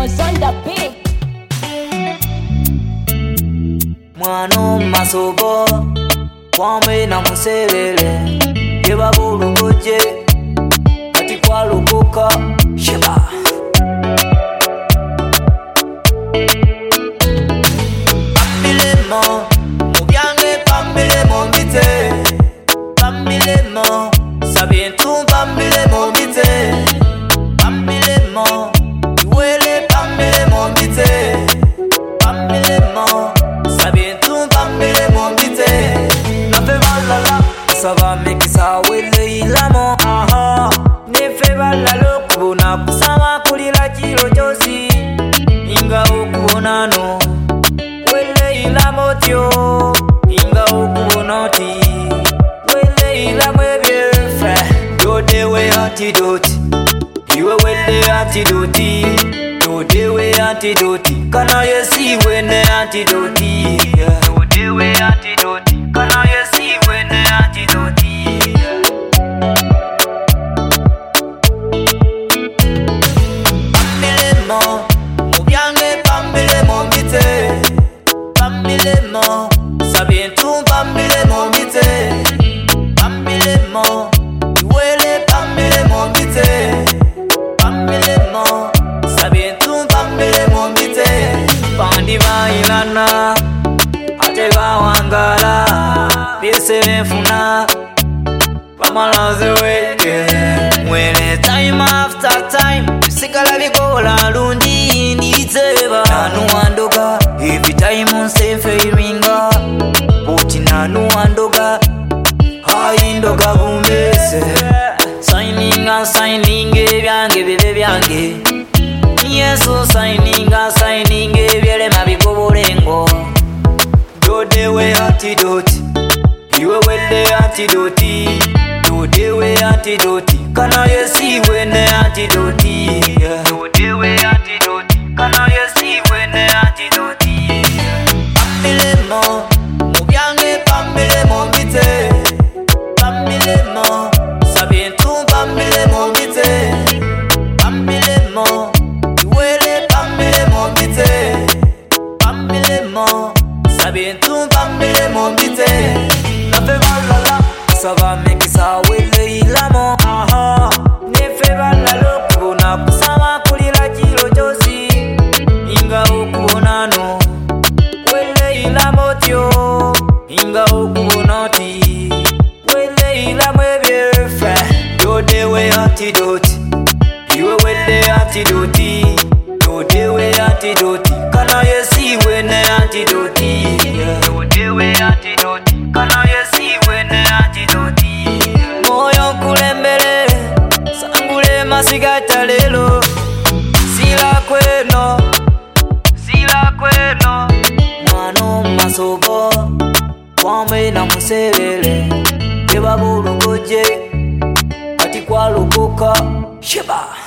Genius on the beat. Mwano masobo kwame na muselele yeba bulugoje kati kwalukuka sheba Pambilemo mubyange pambilemo mbite Pambilemo sabientu pambilemo mbite Pambilemo iwele pambilemo mbite Pambilemo sabientu pambilemo mbite Nafe balala saba mekisa wele ilamo Nefe balalo kubona kusama kulila chilo chosi Inga ukubonano wele ilamo tyo Inga ukubonoti wele ilamo ebyefe Yodewe antidote Iwe wele antidoti Yodewe antidoti Kana yesi wene antidoti Yodewe antidoti Kana yesi wene antidoti Pambilemo mubyange pambilemo mbite Pambilemo sabientu pambilemo mbite Pambilemo iwele pambilemo mbite Pambilemo sabientu pambilemo mbite Pandi bailana ate bawangala Biese nefuna Pamalaze weke Mwene time after time Sikala bikola lundi niteba Nanu wandoga Every time unsefe iringa Boti nanu wandoga Haindoga bumbese Signing ebyange bebe byange Yesu signing ebyele mabikobolengo Yodewe antidote Iwe wele antidoti Yodewe antidoti Kana yesi wene antidoti Yodewe antidoti Kana yesi wene antidoti Pambilemo mubyange pambilemo mbite Pambilemo sabientu pambilemo mbite Pambilemo iwele pambilemo mbite Pambilemo sabientu pambilemo mbite Nafe balala saba mekisa wele ilamo Nefe balalo kubona kusama kulila chilo chosi Inga ukubonano wele ilamo tyo Inga ukubonoti wele ilamo ebyefe Yodewe antidoti Iwe wele antidoti Yodewe antidoti Kana yesi wene antidoti Yodewe antidoti Kana yesi wene antidoti Moyo kulembele Sangule masigata lelo Sila kweno Sila kweno Mwano masobo Kwame na muselele Yeba bulugoje Kati kwalukuka Sheba